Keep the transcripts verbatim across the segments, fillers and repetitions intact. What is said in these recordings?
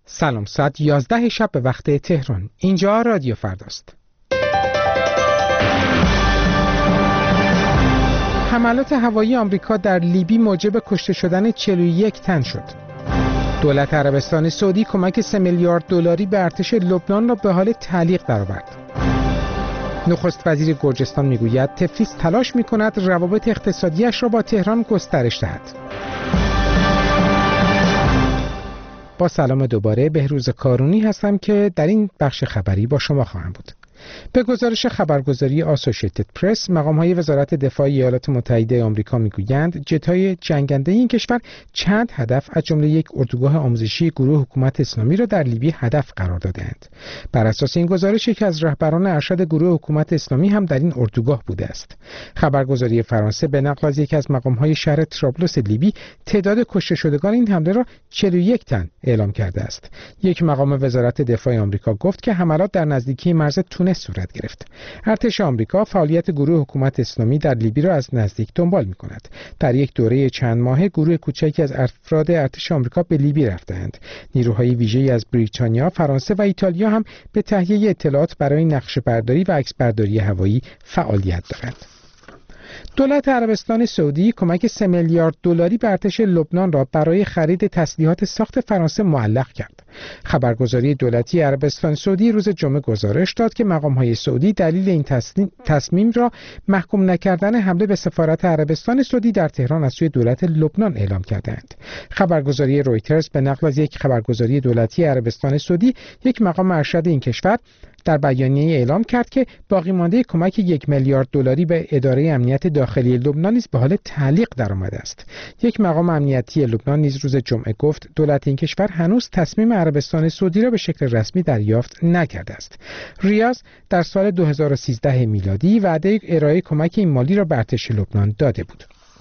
سلام، ساعت یازده شب به وقت تهران. اینجا رادیو فرداست. حملات هوایی آمریکا در لیبی موجب کشته شدن چهل و یک تن شد. دولت عربستان سعودی کمک سه میلیارد دلاری به ارتش لبنان را به حال تعلیق درآورد. نخست وزیر گرجستان میگوید تفلیس تلاش میکند روابط اقتصادیش را با تهران گسترش دهد. با سلام دوباره، بهروز کارونی هستم که در این بخش خبری با شما خواهم بود. به گزارش خبرگزاری آسوشیتد پرس، مقام‌های وزارت دفاع ایالات متحده آمریکا میگویند جت‌های جنگنده این کشور چند هدف از جمله یک اردوگاه آموزشی گروه حکومت اسلامی را در لیبی هدف قرار دادند. بر اساس این گزارش، یکی از رهبران ارشد گروه حکومت اسلامی هم در این اردوگاه بوده است. خبرگزاری فرانسه به نقل از یکی از مقام‌های شهر طرابلس لیبی تعداد کشته شدگان این حمله را چهل و یک تن اعلام کرده است. یک مقام وزارت دفاع آمریکا گفت که حملات در نزدیکی مرز تونس صورت گرفت. ارتش آمریکا فعالیت گروه حکومت اسلامی در لیبی را از نزدیک دنبال می‌کند. در یک دوره چند ماهه گروه کوچکی از افراد ارتش آمریکا به لیبی رفتند. نیروهای ویژه‌ای از بریتانیا، فرانسه و ایتالیا هم به تهیه اطلاعات برای نقشه‌برداری و عکسبرداری هوایی فعالیت دارند. دولت عربستان سعودی کمک سه میلیارد دلاری به ارتش لبنان را برای خرید تسلیحات ساخت فرانسه معلق کرد. خبرگزاری دولتی عربستان سعودی روز جمعه گزارش داد که مقام‌های سعودی دلیل این تصمیم را محکوم نکردن حمله به سفارت عربستان سعودی در تهران از سوی دولت لبنان اعلام کردند. خبرگزاری رویترز به نقل از یک خبرگزاری دولتی عربستان سعودی، یک مقام ارشد این کشور در بیانیه اعلام کرد که باقی مانده کمک یک میلیارد دلاری به اداره امنیت داخلی لبنان نیز به حال تعلیق درآمده است. یک مقام امنیتی لبنان نیز روز جمعه گفت دولت این کشور هنوز تصمیم عربستان سعودی را به شکل رسمی دریافت نکرده است. ریاض در سال دو هزار و سیزده میلادی وعده ارائه کمک این مالی را به ارتش لبنان داده بود.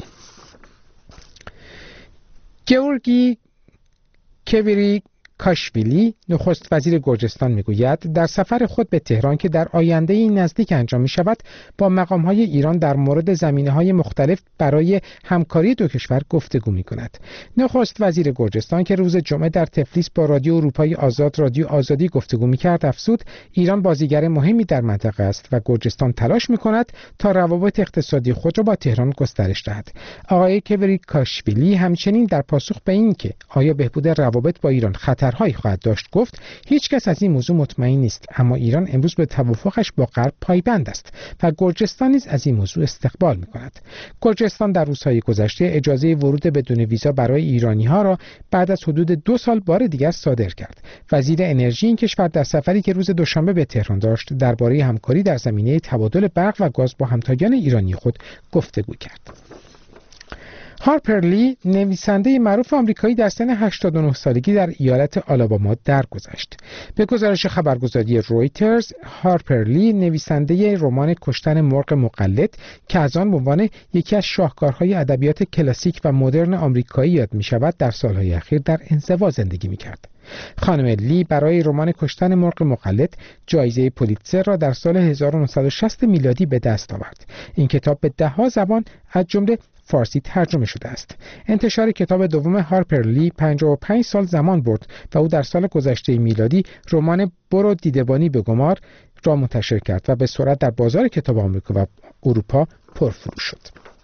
گیورگی کویری کاشویلی، نخست وزیر گرجستان، میگوید در سفر خود به تهران که در آینده این نزدیک انجام می شود، با مقام‌های ایران در مورد زمینه‌های مختلف برای همکاری دو کشور گفتگو می کند. نخست وزیر گرجستان که روز جمعه در تفلیس با رادیو اروپای آزاد رادیو آزادی گفتگو می کرد، افزود ایران بازیگر مهمی در منطقه است و گرجستان تلاش می کند تا روابط اقتصادی خود را با تهران گسترش دهد. آقای کویری کاشویلی همچنین در پاسخ به این که آیا بهبود روابط با ایران خطر هایی خواهد داشت گفت هیچ کس از این موضوع مطمئن نیست، اما ایران امروز به توافقش با غرب پایبند است و گرجستان نیز از این موضوع استقبال می‌کند. گرجستان در روزهای گذشته اجازه ورود بدون ویزا برای ایرانی‌ها را بعد از حدود دو سال بار دیگر صادر کرد. وزیر انرژی این کشور در سفری که روز دوشنبه به تهران داشت درباره همکاری در زمینه تبادل برق و گاز با همتایان ایرانی خود گفتگو کرد. هارپر لی، نویسنده معروف آمریکایی، در سن هشتاد و نه سالگی در ایالت آلاباما درگذشت. به گزارش خبرگزاری رویترز، هارپر لی نویسنده رمان کشتن مرغ مقلد که از آن به عنوان یکی از شاهکارهای ادبیات کلاسیک و مدرن آمریکایی یاد می‌شود، در سالهای اخیر در انزوا زندگی می‌کرد. خانم لی برای رمان کشتن مرغ مقلد جایزه پولیتزر را در سال هزار و نهصد و شصت میلادی به دست آورد. این کتاب به ده‌ها زبان از جمله فارسی ترجمه شده است. انتشار کتاب دوم هارپر لی پنجاه و پنج سال زمان برد و او در سال گذشته میلادی رمان برو دیدبانی به گمار را منتشر کرد و به سرعت در بازار کتاب آمریکا و اروپا پرفروش شد.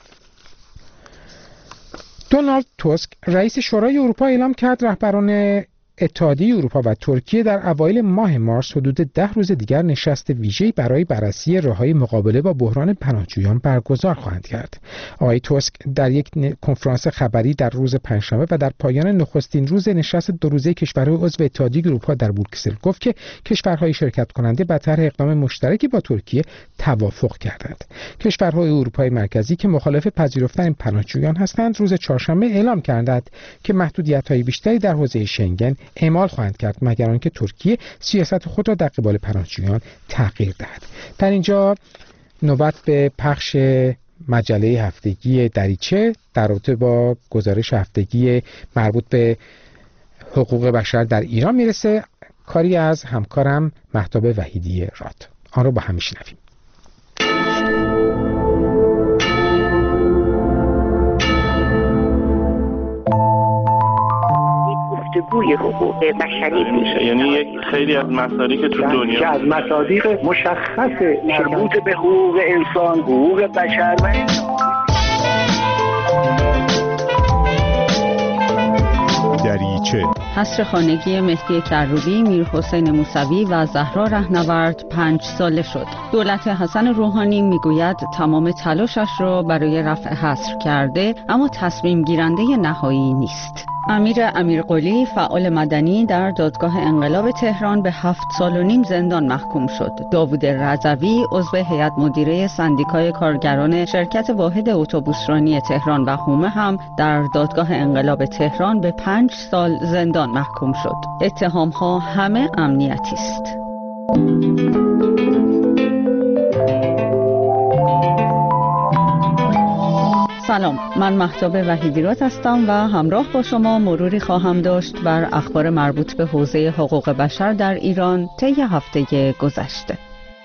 دونالد توسک، رئیس شورای اروپا، اعلام کرد رهبران اتحادیه اروپا و ترکیه در اوایل ماه مارس حدود ده روز دیگر نشست ویژه‌ای برای بررسی راه‌های مقابله با بحران پناهجویان برگزار خواهند کرد. آقای توسک در یک کنفرانس خبری در روز پنجشنبه و در پایان نخستین روز نشست دو روزه کشورهای عضو اتحادیه اروپا در بروکسل گفت که کشورهای شرکت کننده بر طرح اقدام مشترکی با ترکیه توافق کردند. کشورهای اروپای مرکزی که مخالف پذیرفتن پناهجویان هستند، روز چهارشنبه اعلام کردند که محدودیت‌های بیشتری در حوزه شنگن اعمال خواهند کرد مگر آنکه ترکیه سیاست خود را در قبال پناهجویان تغییر دهد. در اینجا نوبت به پخش مجله هفتگی دریچه در رابطه با گزارش هفتگی مربوط به حقوق بشر در ایران میرسه. کاری از همکارم مهتاب وحیدی راد. آن رو با هم میشنویم. گفتگوی حقوق بشری میشه. یعنی یک خیلی از مسائلی که تو دنیا که از مصادیق مشخص مربوط به حقوق انسان، حقوق بشر و دریچه حصر خانگی مهدی کروبی، میرحسین موسوی و زهرا رهنورد پنج ساله شد. دولت حسن روحانی میگوید تمام تلاشش را برای رفع حصر کرده، اما تصمیم گیرنده نهایی نیست. امیر امیرقلی، فعال مدنی، در دادگاه انقلاب تهران به هفت سال و نیم زندان محکوم شد. داوود رضوی، عضو هیئت مدیره سندیکای کارگران شرکت واحد اتوبوسرانی تهران و حومه هم در دادگاه انقلاب تهران به پنج سال زندان محکوم شد. اتهام‌ها همه امنیتی است. سلام، من مهتاب وحیدی‌راد هستم و همراه با شما مروری خواهم داشت بر اخبار مربوط به حوزه حقوق بشر در ایران طی هفته گذشته.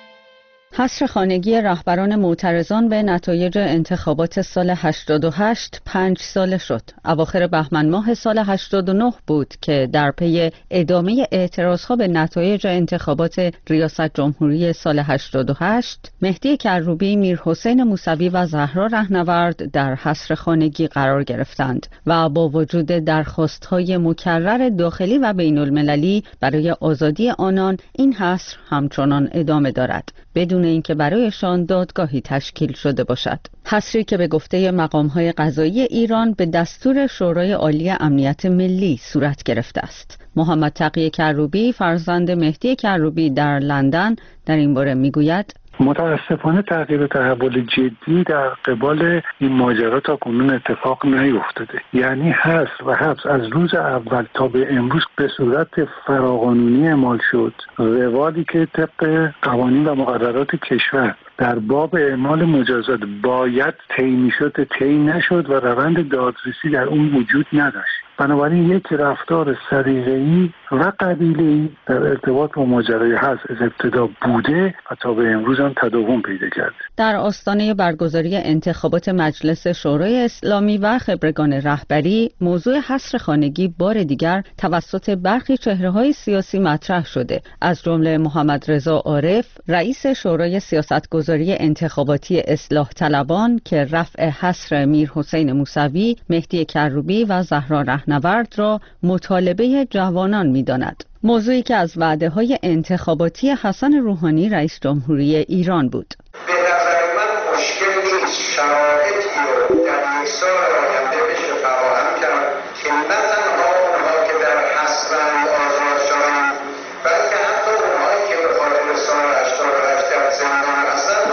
حصر خانگی رهبران معترضان به نتایج انتخابات سال هشتاد و هشت پنج ساله شد. اواخر بهمن ماه سال هشتاد و نه بود که در پی ادامه اعتراضها به نتایج انتخابات ریاست جمهوری سال هشتاد و هشت، مهدی کروبی، میرحسین موسوی و زهرا رهنورد در حصر خانگی قرار گرفتند و با وجود درخواست‌های مکرر داخلی و بین المللی برای آزادی آنان، این حصر همچنان ادامه دارد بدون اینکه برایشان دادگاهی تشکیل شده باشد. حصری که به گفته مقام‌های قضایی ایران به دستور شورای عالی امنیت ملی صورت گرفته است. محمد تقی کروبی، فرزند مهدی کروبی، در لندن در این باره میگوید: متاسفانه تغییر و تحول جدی در قبال این ماجرا تا کنون اتفاق نیفتاده. یعنی حصر و حبس از روز اول تا به امروز به صورت فراقانونی اعمال شد. روالی که طبق قوانین و مقررات کشور در باب اعمال مجازات باید طی میشد طی نشد و روند دادرسی در اون وجود نداشت. بنابراین یک رفتار سریعی و قبیله‌ای در ارتباط با ماجرای حصر از ابتدا بوده و تا به امروز هم تداوم پیدا کرده. در آستانه برگزاری انتخابات مجلس شورای اسلامی و خبرگان رهبری، موضوع حصر خانگی بار دیگر توسط برخی چهره‌های سیاسی مطرح شده، از جمله محمد رضا عارف، رئیس شورای سیاستگذاری انتخاباتی اصلاح طلبان، که رفع حصر میرحسین موسوی، مهدی کروبی و زهرا رهنورد را مطالبه جوانان می‌داند. موضوعی که از وعده‌های انتخاباتی حسن روحانی رئیس جمهوری ایران بود. به نظر من مشکل نیست، شرایطی رو در یک سال آینده بشه فراهم کرد که نه تنها اونها که در حصرند آزاد شوند، بلکه حتی اونهایی که به خاطر سال هشتاد و هشت در زندان هستند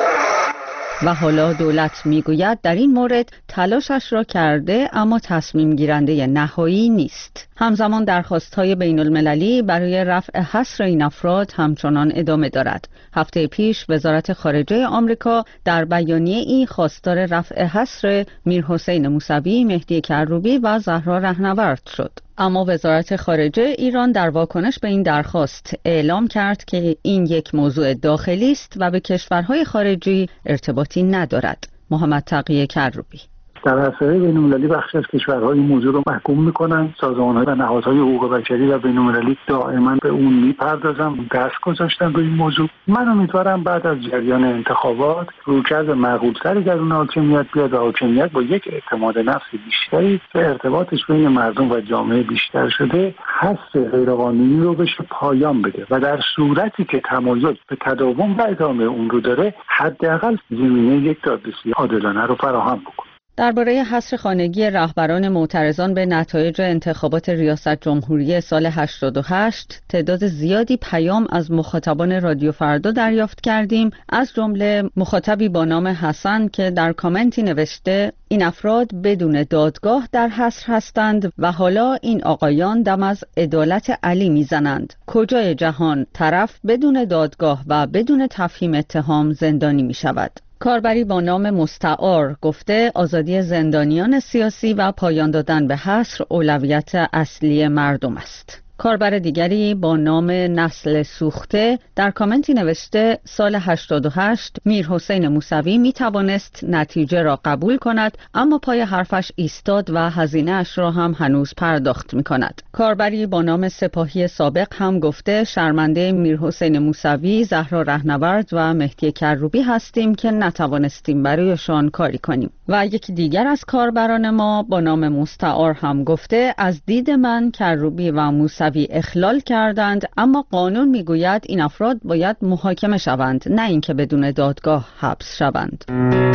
و حالا دولت میگوید در این مورد تلاشش را کرده، اما تصمیم گیرنده نهایی نیست. همزمان درخواست‌های بین المللی برای رفع حصر این افراد همچنان ادامه دارد. هفته پیش وزارت خارجه آمریکا در بیانیه‌ای خواستار رفع حصر میرحسین موسوی، مهدی کروبی و زهرا رهنورد شد. اما وزارت خارجه ایران در واکنش به این درخواست اعلام کرد که این یک موضوع داخلی است و به کشورهای خارجی ارتباطی ندارد. محمد تقی کروبی: در عرصه بین‌المللی بخشی از کشورها این موضوع رو محکوم میکنن. سازمان‌ها و نهادهای حقوق بشری و بین‌المللی دائما به اون میپردازن، دست گذاشتن روی این موضوع. من امیدوارم بعد از جریان انتخابات رویکرد معقول‌تری در اون حاکمیت بیاد و حاکمیت با یک اعتماد نفس بیشتری که ارتباطش بین مردم و جامعه بیشتر شده، حصر غیرقانونی رو بشه پایان بده و در صورتی که تمایز به تداوم و ادامه اون رو داره، حداقل زمینه یک دادرسی عادلانه رو فراهم بکنه. درباره حصر خانگی رهبران معترضان به نتایج انتخابات ریاست جمهوری سال هشتاد و هشت تعداد زیادی پیام از مخاطبان رادیو فردا دریافت کردیم، از جمله مخاطبی با نام حسن که در کامنتی نوشته: این افراد بدون دادگاه در حصر هستند و حالا این آقایان دم از عدالت علی میزنند. کجای جهان طرف بدون دادگاه و بدون تفهیم اتهام زندانی می شود؟ کاربری با نام مستعار گفته آزادی زندانیان سیاسی و پایان دادن به حصر اولویت اصلی مردم است. کاربر دیگری با نام نسل سوخته در کامنتی نوشته سال هشتاد و هشت میر حسین موسوی می توانست نتیجه را قبول کند، اما پای حرفش ایستاد و هزینه اش را هم هنوز پرداخت می کند. کاربری با نام سپاهی سابق هم گفته شرمنده میر حسین موسوی، زهرا رهنورد و مهدی کروبی هستیم که نتوانستیم برایشان کاری کنیم. و یکی دیگر از کاربران ما با نام مستعار هم گفته از دید من کروبی و موسوی اخلال کردند، اما قانون میگوید این افراد باید محاکمه شوند، نه اینکه بدون دادگاه حبس شوند.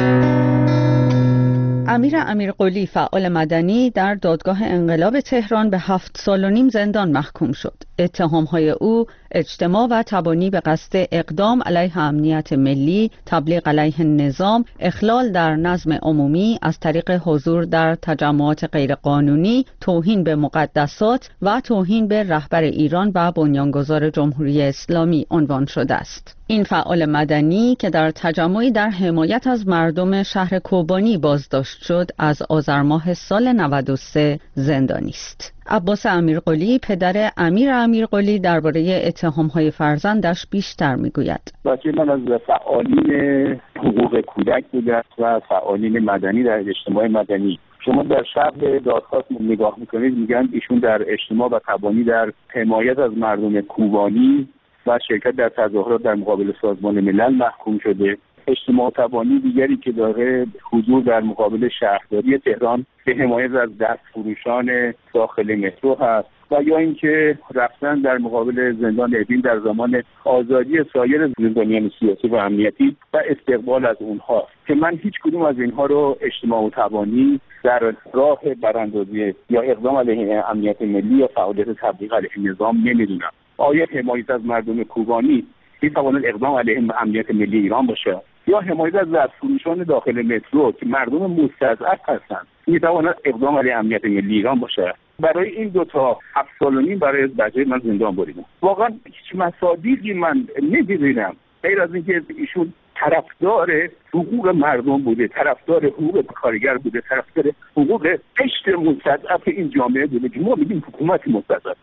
امیر امیرقلی فعال مدنی در دادگاه انقلاب تهران به هفت سال و نیم زندان محکوم شد. اتهام‌های او اجتماع و تبانی به قصد اقدام علیه امنیت ملی، تبلیغ علیه نظام، اخلال در نظم عمومی از طریق حضور در تجمعات غیرقانونی، توهین به مقدسات و توهین به رهبر ایران و بنیانگذار جمهوری اسلامی عنوان شده است. این فعال مدنی که در تجمعی در حمایت از مردم شهر کوبانی بازداشت شد، از آذر ماه سال نود و سه زندانی است. عباس امیرقلی پدر امیر امیرقلی درباره اتهام‌های فرزندش بیشتر میگوید. بچه من از فعالین حقوق کودک بوده و فعالین مدنی در اجتماع مدنی. شما در شرح دادخواست نگاه میکنید میگن ایشون در اجتماع و تبانی در حمایت از مردم کوبانی و شرکت در تظاهرات در مقابل سازمان ملل محکوم شده. اجتماع تبانی دیگری که داره حضور در مقابل شهرداری تهران به حمایت از دست فروشان داخل مترو هست و یا اینکه رفتن در مقابل زندان اوین در زمان آزادی سایر زندانیان سیاسی و امنیتی و استقبال از اونها، که من هیچ کدوم از اینها رو اجتماع تبانی در راه براندازی یا اقدام علیه امنیت ملی یا فعالیت تبلیغ علیه نظام نمیدونم. آیا حمایت از مردم کوبانی میتواند اقدام علیه امنیت ملی ایران باشه، یا حمایت از دستفروشان داخل مترو که مردم مستضعف هستند میتواند اقدام علیه امنیت ملی ایران باشه؟ برای این دو تا هفت سال و نیم برای بچه من زندان بریدم. واقعا هیچ مصادیقی من نمی‌بینم غیر از اینکه ایشون طرفدار حقوق مردم بوده، طرفدار حقوق کارگر بوده، طرفدار حقوق قشر مستضعف این جامعه بوده که ما میگیم حکومت مستضعفی.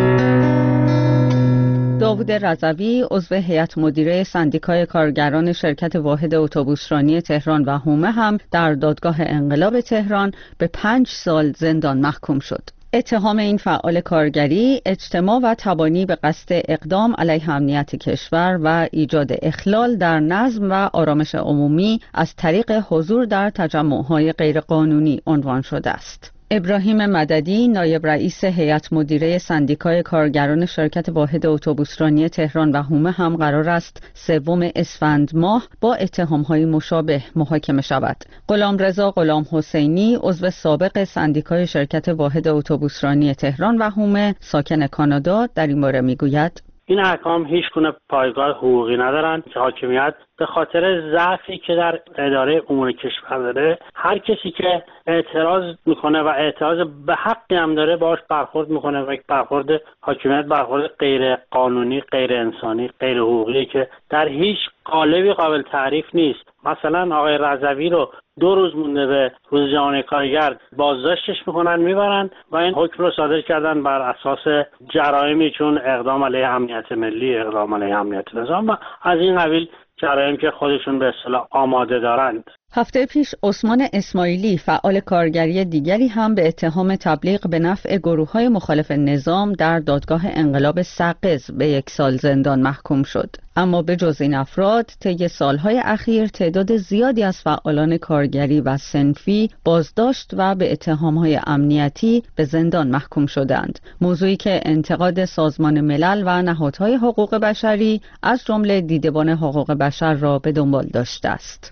داوود رضوی عضو هیئت مدیره سندیکای کارگران شرکت واحد اتوبوسرانی تهران و حومه هم در دادگاه انقلاب تهران به پنج سال زندان محکوم شد. اتهام این فعال کارگری اجتماع و تبانی به قصد اقدام علیه امنیت کشور و ایجاد اخلال در نظم و آرامش عمومی از طریق حضور در تجمع‌های غیرقانونی عنوان شده است. ابراهیم مددی نایب رئیس هیئت مدیره سندیکای کارگران شرکت واحد اتوبوسرانی تهران و حومه هم قرار است سوم اسفند ماه با اتهام‌های مشابه محاکمه شود. غلامرضا غلام حسینی عضو سابق سندیکای شرکت واحد اتوبوسرانی تهران و حومه ساکن کانادا در این باره میگوید: این احکام هیچ گونه پایگاه حقوقی ندارند که حاکمیت به خاطر ضعفی که در اداره امور کشور داره، هر کسی که اعتراض میکنه و اعتراض به حقی هم داره باهاش برخورد میکنه و یک برخورد حاکمیت برخورد غیر قانونی، غیر انسانی، غیر حقوقی که در هیچ قالبی قابل تعریف نیست. مثلا آقای رضوی رو دو روز مونده به روز جهانی کارگر بازداشتش میکنن میبرن و این حکم رو صادر کردن بر اساس جرائمی چون اقدام علیه امنیت ملی، اقدام علیه امنیت نظام و از این قبیل جرایم که خودشون به اصطلاح آماده دارند. هفته پیش عثمان اسماعیلی فعال کارگری دیگری هم به اتهام تبلیغ به نفع گروه‌های مخالف نظام در دادگاه انقلاب سقز به یک سال زندان محکوم شد. اما به جز این افراد طی سالهای اخیر تعداد زیادی از فعالان کارگری و صنفی بازداشت و به اتهام‌های امنیتی به زندان محکوم شدند، موضوعی که انتقاد سازمان ملل و نهادهای حقوق بشری از جمله دیدبان حقوق بشر را به دنبال داشته است.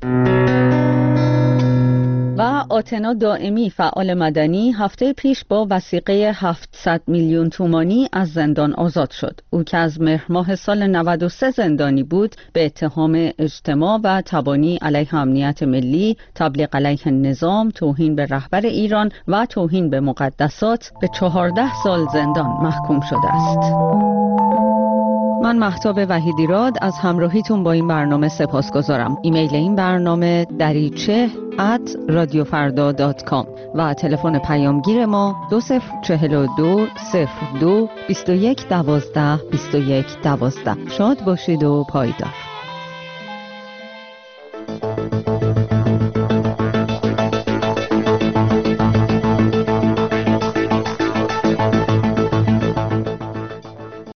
و آتنا دائمی فعال مدنی هفته پیش با وثیقه هفتصد میلیون تومانی از زندان آزاد شد. او که از مهر ماه سال نود و سه زندانی بود به اتهام اجتماع و تبانی علیه امنیت ملی، تبلیغ علیه نظام، توهین به رهبر ایران و توهین به مقدسات به چهارده سال زندان محکوم شده است. من مهتاب وحیدیراد از همراهیتون با این برنامه سپاسگزارم. ایمیل این برنامه دریچه ات رادیوفردا دات کام و تلفن پیامگیر ما دو صفر چهل و دو صفر دو بیست و یک دوازده بیست و یک دوازده. شاد باشید و پایدار.